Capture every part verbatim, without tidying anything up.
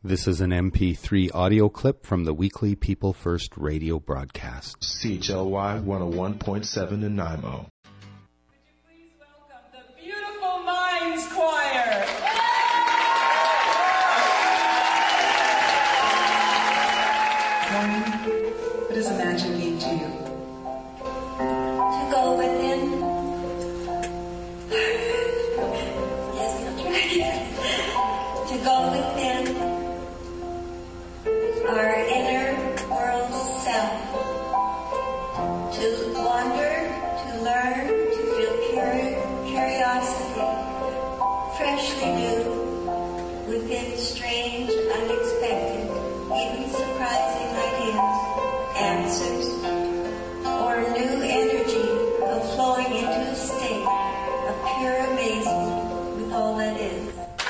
This is an M P three audio clip from the weekly People First radio broadcast. C H L Y one oh one point seven Nanaimo. Please welcome the Beautiful Minds Choir. What does imagine mean to you? To go within. Yes, I'll try. To go within our inner world self. To wander, to learn, to feel curi- curiosity, freshly new, within strange, unexpected, even surprising ideas, answers, or new energy of flowing into a state of pure amazement with all that is.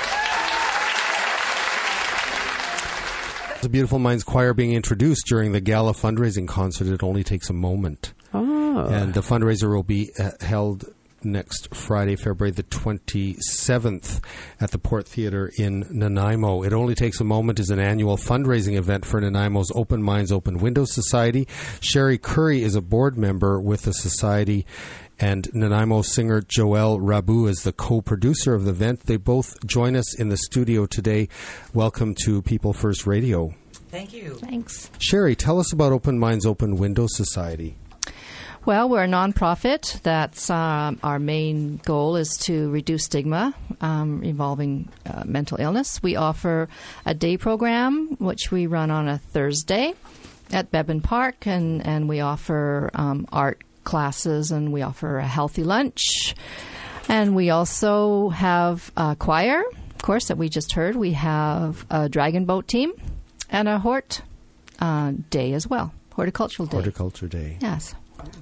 The Beautiful Minds Choir being introduced during the Gala fundraising concert. It only takes a moment. Oh. And the fundraiser will be uh, held next Friday, February the twenty-seventh at the Port Theatre in Nanaimo. It Only Takes a Moment is an annual fundraising event for Nanaimo's Open Minds, Open Windows Society. Sherry Curry is a board member with the society, and Nanaimo singer Joelle Rabu is the co-producer of the event. They both join us in the studio today. Welcome to People First Radio. Thank you. Thanks. Sherry, tell us about Open Minds, Open Windows Society. Well, we're a nonprofit. That's um, our main goal is to reduce stigma um, involving uh, mental illness. We offer a day program, which we run on a Thursday at Beban Park, and, and we offer um, art classes, and we offer a healthy lunch. And we also have a choir, of course, that we just heard. We have a dragon boat team and a hort uh, day as well, horticultural day. Horticulture Day. Yes.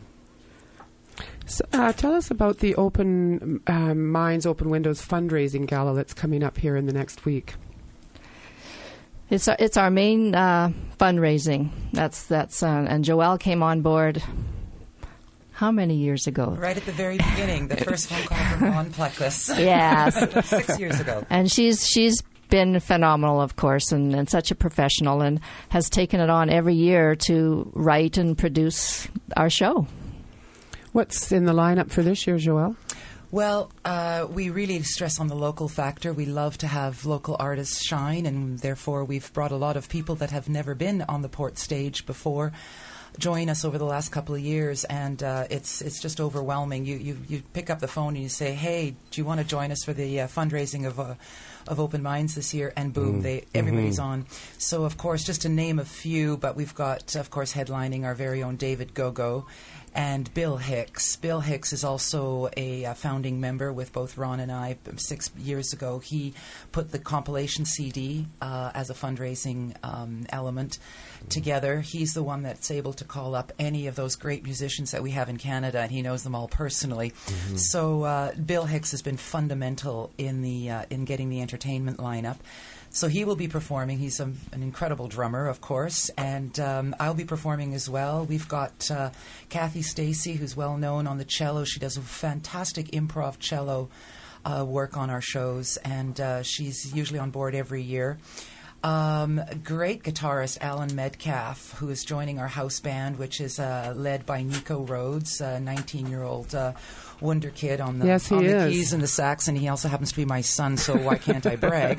So, uh, tell us about the Open um, Minds, Open Windows fundraising gala that's coming up here in the next week. It's our, it's our main uh, fundraising. That's that's uh, and Joelle came on board. How many years ago? Right at the very beginning, the first phone call from Ron Pleckless. Yes, six years ago. And she's she's been phenomenal, of course, and, and such a professional, and has taken it on every year to write and produce our show. What's in the lineup for this year, Joelle? Well, uh, we really stress on the local factor. We love to have local artists shine, and therefore we've brought a lot of people that have never been on the Port stage before join us over the last couple of years, and uh, it's it's just overwhelming. You, you you pick up the phone and you say, "Hey, do you want to join us for the uh, fundraising of uh, of Open Minds this year?" And boom, mm. they everybody's mm-hmm. on. So, of course, just to name a few, but we've got, of course, headlining our very own David Gogo and Bill Hicks. Bill Hicks is also a uh, founding member with both Ron and I. Six years ago, he put the compilation C D uh, as a fundraising um, element together. He's the one that's able to call up any of those great musicians that we have in Canada, and he knows them all personally. Mm-hmm. So uh, Bill Hicks has been fundamental in the uh, in getting the entertainment lineup. So he will be performing. He's a, an incredible drummer, of course, and um, I'll be performing as well. We've got uh, Kathy Stacy, who's well known on the cello. She does a fantastic improv cello uh, work on our shows, and uh, she's usually on board every year. Um, great guitarist Alan Metcalf, who is joining our house band, which is uh, led by Nico Rhodes, a nineteen-year-old uh, wonder kid on the, yes, he on the is. keys and the sax, and he also happens to be my son, so why can't I brag?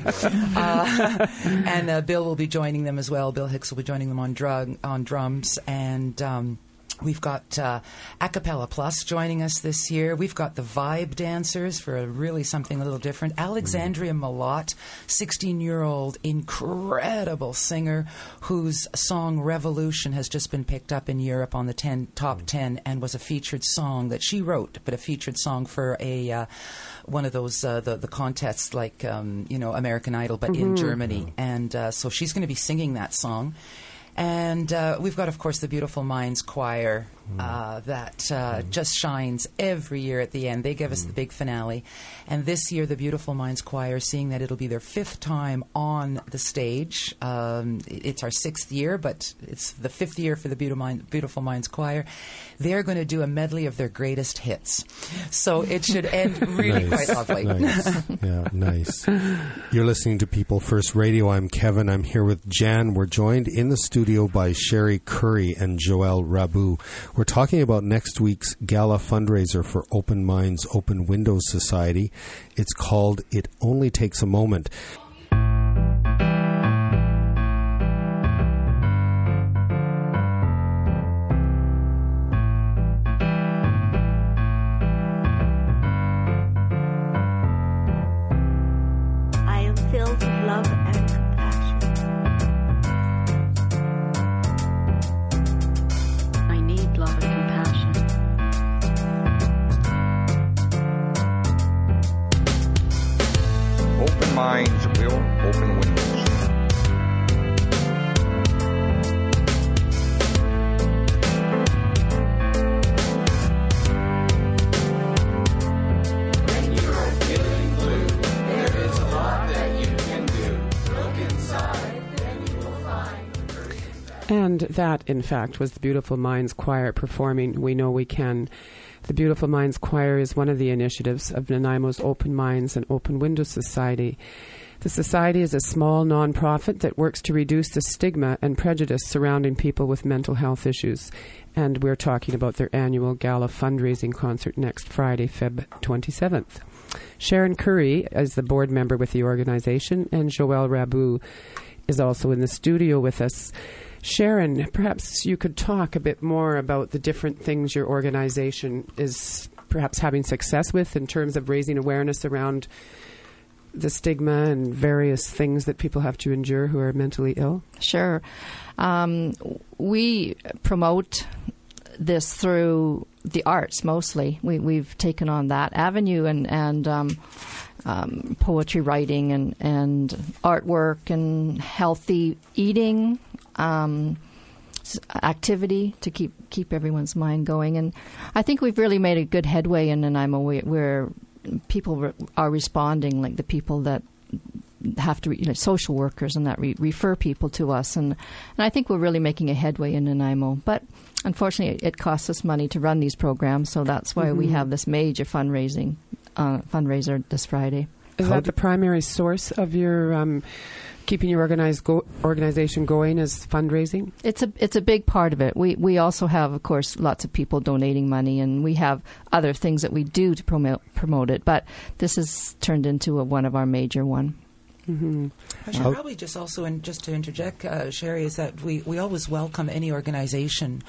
uh, and uh, Bill will be joining them as well. Bill Hicks will be joining them on, drug, on drums, and Um, we've got uh, Acapella Plus joining us this year. We've got the Vibe Dancers for a really something a little different. Alexandria Malott, sixteen-year-old incredible singer whose song Revolution has just been picked up in Europe on the ten, top ten, and was a featured song that she wrote, but a featured song for a uh, one of those uh, the the contests like um, you know American Idol, but mm-hmm. in Germany, and uh, so she's going to be singing that song. And uh, we've got, of course, the Beautiful Minds Choir uh, that uh, mm. just shines every year at the end. They give mm. us the big finale. And this year, the Beautiful Minds Choir, seeing that it'll be their fifth time on the stage. Um, it's our sixth year, but it's the fifth year for the Beautiful Minds Choir. They're going to do a medley of their greatest hits. So it should end really nice. quite lovely. Nice. Yeah, nice. You're listening to People First Radio. I'm Kevin. I'm here with Jan. We're joined in the studio by Sherry Curry and Joelle Rabu. We're talking about next week's gala fundraiser for Open Minds, Open Windows Society. It's called It Only Takes a Moment. I am filled with love and compassion. I need love and compassion. Open minds will open windows. When you are feeling blue, there is a lot that you can do. Look inside, then you will find. And that, in fact, was the Beautiful Minds Choir performing We Know We Can. The Beautiful Minds Choir is one of the initiatives of Nanaimo's Open Minds and Open Windows Society. The society is a small non-profit that works to reduce the stigma and prejudice surrounding people with mental health issues. And we're talking about their annual gala fundraising concert next Friday, February twenty-seventh. Sharon Curry is the board member with the organization, and Joelle Rabu is also in the studio with us. Sharon, perhaps you could talk a bit more about the different things your organization is perhaps having success with in terms of raising awareness around the stigma and various things that people have to endure who are mentally ill. Sure. Um, we promote this through the arts mostly. We, we've taken on that avenue and, and um, um, poetry writing and, and artwork and healthy eating, um, activity to keep keep everyone's mind going. And I think we've really made a good headway in Nanaimo where people re- are responding, like the people that have to, re- you know, social workers and that re- refer people to us. And, and I think we're really making a headway in Nanaimo. But unfortunately, it, it costs us money to run these programs, so that's why mm-hmm. we have this major fundraising uh, fundraiser this Friday. Is How that the primary source of your um, keeping your organized go- organization going is fundraising? It's a it's a big part of it. We we also have, of course, lots of people donating money, and we have other things that we do to promote promote it. But this has turned into a, one of our major one. Mm-hmm. I should oh. probably just also, and just to interject, uh, Sherry, is that we, we always welcome any organization.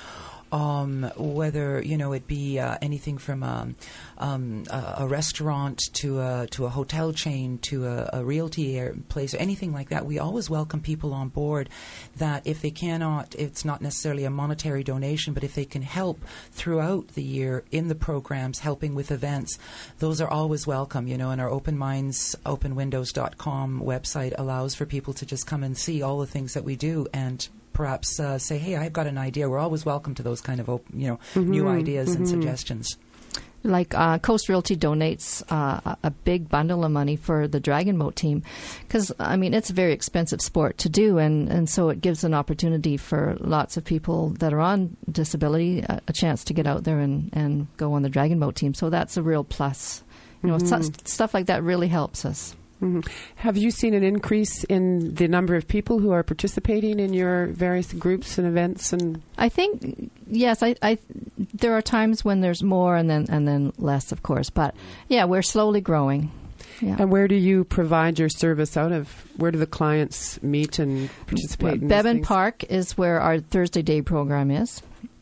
Um, whether you know it be uh, anything from um, um, a, a restaurant to a to a hotel chain to a, a realty place or anything like that, we always welcome people on board. That if they cannot, it's not necessarily a monetary donation, but if they can help throughout the year in the programs, helping with events, those are always welcome. You know, and our Open Minds Open Windows dot com website allows for people to just come and see all the things that we do and perhaps uh, say, hey, I've got an idea. We're always welcome to those kind of op- you know mm-hmm, new ideas mm-hmm. and suggestions. Like uh, Coast Realty donates uh, a big bundle of money for the Dragon Boat team because, I mean, it's a very expensive sport to do, and, and so it gives an opportunity for lots of people that are on disability a, a chance to get out there and, and go on the Dragon Boat team. So that's a real plus. You know, mm-hmm. st- stuff like that really helps us. Mm-hmm. Have you seen an increase in the number of people who are participating in your various groups and events? And I think yes, I, I there are times when there's more and then and then less, of course. But yeah, we're slowly growing. Yeah. And where do you provide your service out of? Where do the clients meet and participate? Well, Bevan Park is where our Thursday day program is.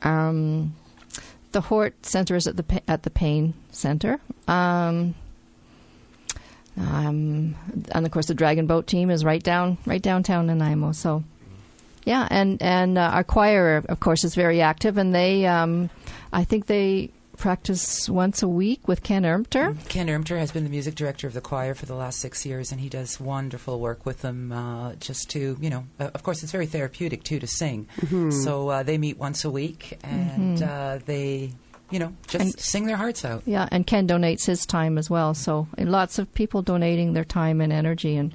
Um, the Hort Center is at the at the Payne Center. Um, Um, and of course, the Dragon Boat team is right down, right downtown Nanaimo. So, yeah, and and uh, our choir, of course, is very active, and they, um, I think they practice once a week with Ken Ermter. Ken Ermter has been the music director of the choir for the last six years, and he does wonderful work with them uh, just to, you know, uh, of course, it's very therapeutic, too, to sing. Mm-hmm. So uh, they meet once a week, and mm-hmm. uh, they, you know, just and, sing their hearts out. Yeah, and Ken donates his time as well. So and lots of people donating their time and energy and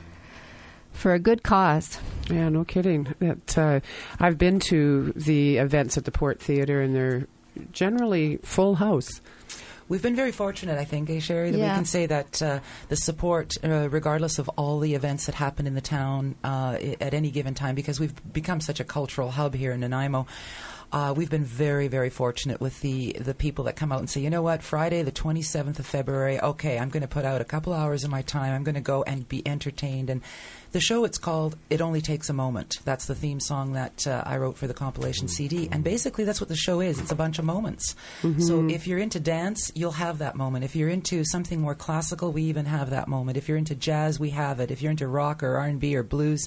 for a good cause. Yeah, no kidding. That uh, I've been to the events at the Port Theatre, and they're generally full house. We've been very fortunate, I think, eh, Sherry, that yeah. we can say that uh, the support, uh, regardless of all the events that happen in the town uh, at any given time, because we've become such a cultural hub here in Nanaimo, Uh, we've been very, very fortunate with the, the people that come out and say, you know what, Friday the twenty-seventh of February, okay, I'm going to put out a couple hours of my time. I'm going to go and be entertained. And the show, it's called It Only Takes a Moment. That's the theme song that uh, I wrote for the compilation C D. And basically that's what the show is. It's a bunch of moments. Mm-hmm. So if you're into dance, you'll have that moment. If you're into something more classical, we even have that moment. If you're into jazz, we have it. If you're into rock or R and B or blues,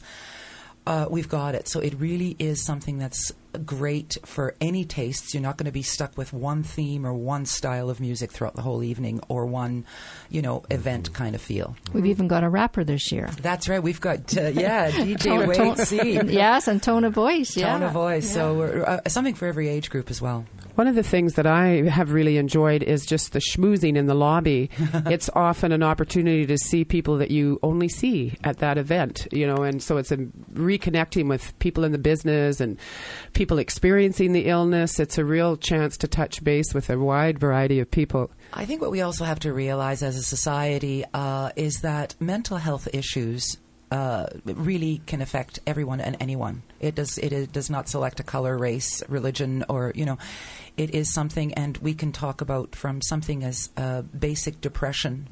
Uh, we've got it. So it really is something that's great for any tastes. You're not going to be stuck with one theme or one style of music throughout the whole evening or one, you know, event kind of feel. We've even got a rapper this year. That's right. We've got, uh, yeah, D J Wade C. Yes, and tone of voice. Yeah. Tone of voice. Yeah. So we're, uh, something for every age group as well. One of the things that I have really enjoyed is just the schmoozing in the lobby. It's often an opportunity to see people that you only see at that event, you know, and so it's a reconnecting with people in the business and people experiencing the illness. It's a real chance to touch base with a wide variety of people. I think what we also have to realize as a society uh, is that mental health issues Uh, really can affect everyone and anyone. It does. It, it does not select a color, race, religion, or you know, it is something. And we can talk about from something as uh, basic depression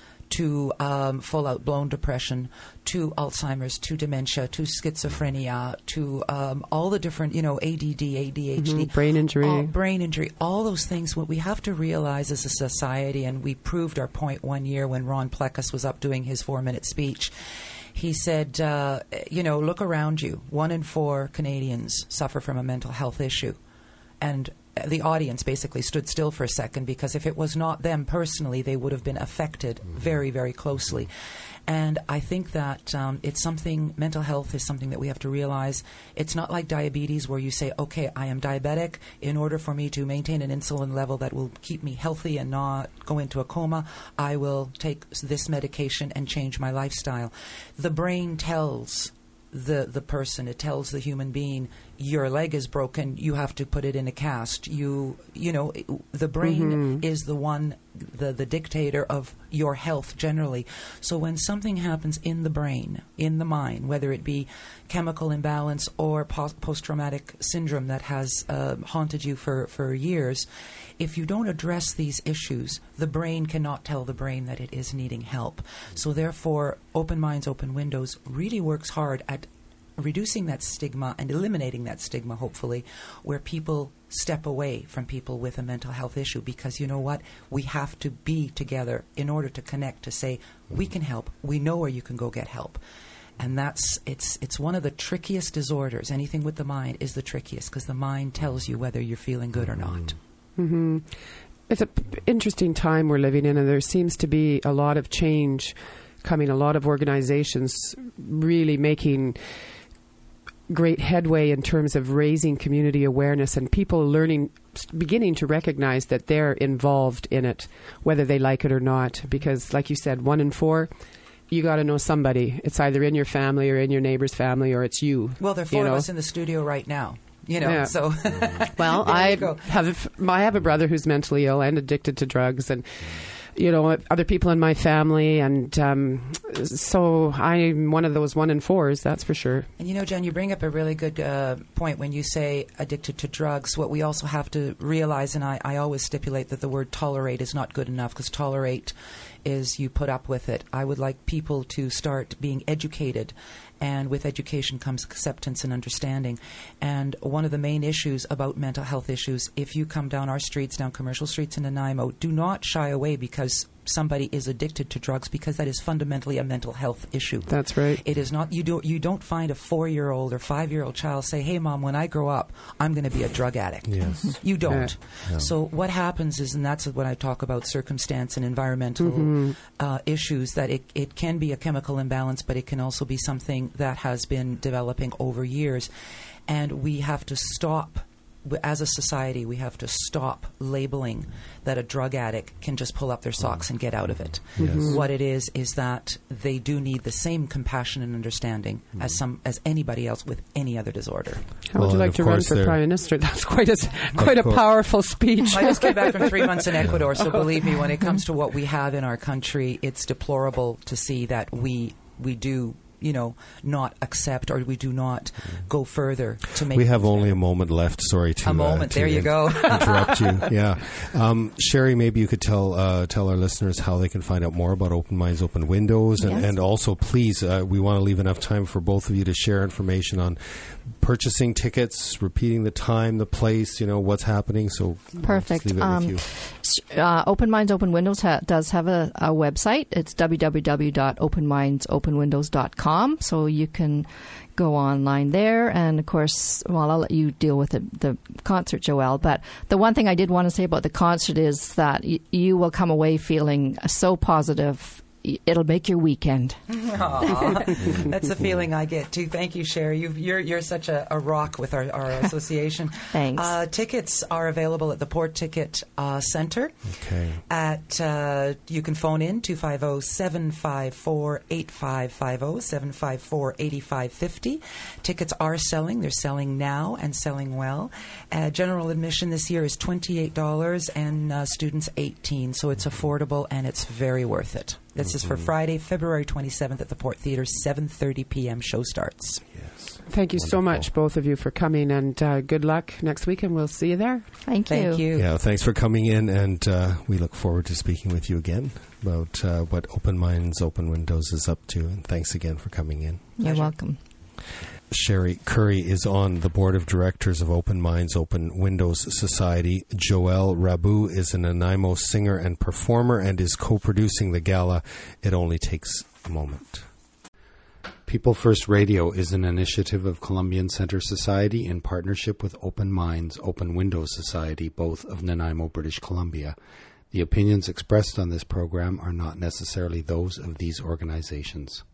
to um, full-out blown depression, to Alzheimer's, to dementia, to schizophrenia, to um, all the different, you know, A D D, A D H D, mm-hmm. brain injury, all, brain injury, all those things. What we have to realize as a society, and we proved our point one year when Ron Plekas was up doing his four-minute speech. He said, uh, you know, look around you. One in four Canadians suffer from a mental health issue. And the audience basically stood still for a second because if it was not them personally, they would have been affected very, very closely. And I think that um, it's something, mental health is something that we have to realize. It's not like diabetes where you say, okay, I am diabetic. In order for me to maintain an insulin level that will keep me healthy and not go into a coma, I will take this medication and change my lifestyle. The brain tells the the person, it tells the human being, your leg is broken, you have to put it in a cast. You you know, the brain mm-hmm. is the one, the, the dictator of your health generally. So when something happens in the brain, in the mind, whether it be chemical imbalance or post- post-traumatic syndrome that has uh, haunted you for, for years, if you don't address these issues, the brain cannot tell the brain that it is needing help. So therefore, Open Minds, Open Windows really works hard at reducing that stigma and eliminating that stigma, hopefully, where people step away from people with a mental health issue. Because you know what? We have to be together in order to connect, to say, we can help. We know where you can go get help. And that's, it's it's one of the trickiest disorders. Anything with the mind is the trickiest because the mind tells you whether you're feeling good or not. Mm-hmm. It's an p- interesting time we're living in, and there seems to be a lot of change coming, a lot of organizations really making great headway in terms of raising community awareness and people learning, beginning to recognize that they're involved in it, whether they like it or not. Because, like you said, one in four, you got to know somebody. It's either in your family or in your neighbor's family, or it's you. Well, there are four you know? of us in the studio right now. You know, yeah. so well, I have I have a brother who's mentally ill and addicted to drugs, and you know, other people in my family, and um, so I'm one of those one in fours, that's for sure. And you know, Jen, you bring up a really good uh, point when you say addicted to drugs. What we also have to realize, and I, I always stipulate that the word tolerate is not good enough, because tolerate is you put up with it. I would like people to start being educated, and with education comes acceptance and understanding. And one of the main issues about mental health issues, if you come down our streets, down commercial streets in Nanaimo, do not shy away because somebody is addicted to drugs, because that is fundamentally a mental health issue. That's right. It is not. You don't. You don't find a four-year-old or five-year-old child say, "Hey, Mom, when I grow up, I'm going to be a drug addict." Yes. You don't. Yeah. So what happens is, and that's when I talk about circumstance and environmental Mm-hmm. uh, issues, that it, it can be a chemical imbalance, but it can also be something that has been developing over years. And we have to stop, as a society, we have to stop labeling that a drug addict can just pull up their socks and get out of it. Yes. Mm-hmm. What it is is that they do need the same compassion and understanding Mm. as some as anybody else with any other disorder. How Well, would you and like of to run course for they're- Prime Minister? That's quite a, quite a course. powerful speech. I just came back from three months in Ecuador, so believe me, when it comes to what we have in our country, it's deplorable to see that we we do, you know, not accept, or we do not go further to make. We have things only better. a moment left. Sorry to A moment. Uh, to There you in- go. interrupt you. Yeah, um, Sherry, maybe you could tell uh, tell our listeners how they can find out more about Open Minds, Open Windows, and, Yes. and also, please, uh, we want to leave enough time for both of you to share information on purchasing tickets, repeating the time, the place, you know, what's happening. So Perfect. Let's leave it Um, with you. S- Uh, Open Minds, Open Windows ha- does have a, a website. It's w w w dot open minds open windows dot com. So you can go online there. And of course, well, I'll let you deal with the, the concert, Joelle. But the one thing I did want to say about the concert is that y- you will come away feeling so positive. Y- It'll make your weekend. Aw, that's the feeling I get too. Thank you, Sherry. You've, you're you're such a, a rock with our, our association. Thanks. Uh, tickets are available at the Port Ticket uh, Center. Okay. At uh, you can phone in two five zero, seven five four, eight five five zero, seven five four, eight five five zero. Tickets are selling. They're selling now and selling well. Uh, general admission this year is twenty-eight dollars, and uh, students eighteen dollars. So it's affordable and it's very worth it. This is for Friday, February twenty-seventh at the Port Theatre, seven thirty p.m. Show starts. Yes. Thank you so Wonderful. much, both of you, for coming, and uh, good luck next week, and we'll see you there. Thank you. Thank you. Yeah, thanks for coming in, and uh, we look forward to speaking with you again about uh, what Open Minds, Open Windows is up to. And thanks again for coming in. You're Pleasure. welcome. Sherry Curry is on the board of directors of Open Minds, Open Windows Society. Joelle Rabu is an Nanaimo singer and performer and is co-producing the gala. It only takes a moment. People First Radio is an initiative of Columbian Centre Society in partnership with Open Minds, Open Windows Society, both of Nanaimo, British Columbia. The opinions expressed on this program are not necessarily those of these organizations.